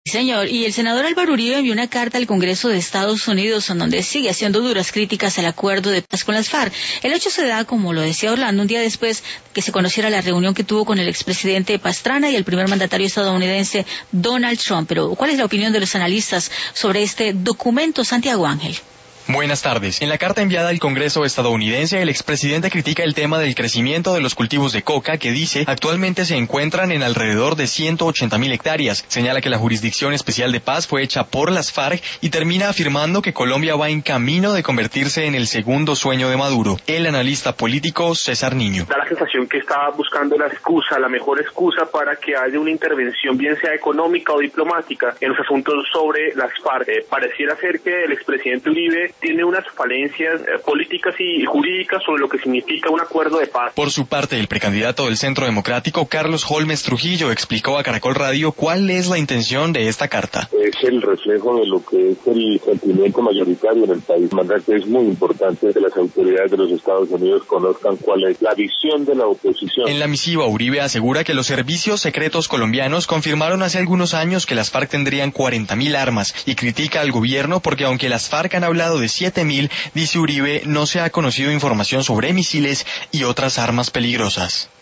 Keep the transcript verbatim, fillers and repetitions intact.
Señor, y el senador Álvaro Uribe envió una carta al Congreso de Estados Unidos en donde sigue haciendo duras críticas al acuerdo de paz con las FARC. El hecho se da, como lo decía Orlando, un día después que se conociera la reunión que tuvo con el expresidente Pastrana y el primer mandatario estadounidense Donald Trump. Pero, ¿cuál es la opinión de los analistas sobre este documento, Santiago Ángel? Buenas tardes. En la carta enviada al Congreso estadounidense, el expresidente critica el tema del crecimiento de los cultivos de coca, que dice actualmente se encuentran en alrededor de ciento ochenta mil hectáreas. Señala que la Jurisdicción Especial de Paz fue hecha por las FARC y termina afirmando que Colombia va en camino de convertirse en el segundo sueño de Maduro. El analista político César Niño. Da la sensación que está buscando la excusa, la mejor excusa para que haya una intervención, bien sea económica o diplomática, en los asuntos sobre las FARC. Eh, pareciera ser que el expresidente Uribe tiene unas falencias eh, políticas y jurídicas sobre lo que significa un acuerdo de paz. Por su parte, el precandidato del Centro Democrático, Carlos Holmes Trujillo, explicó a Caracol Radio cuál es la intención de esta carta. Es el reflejo de lo que es el sentimiento mayoritario en el país. Mandar que es muy importante que las autoridades de los Estados Unidos conozcan cuál es la visión de la oposición. En la misiva, Uribe asegura que los servicios secretos colombianos confirmaron hace algunos años que las FARC tendrían cuarenta mil armas y critica al gobierno porque aunque las FARC han hablado de siete mil, dice Uribe, no se ha conocido información sobre misiles y otras armas peligrosas.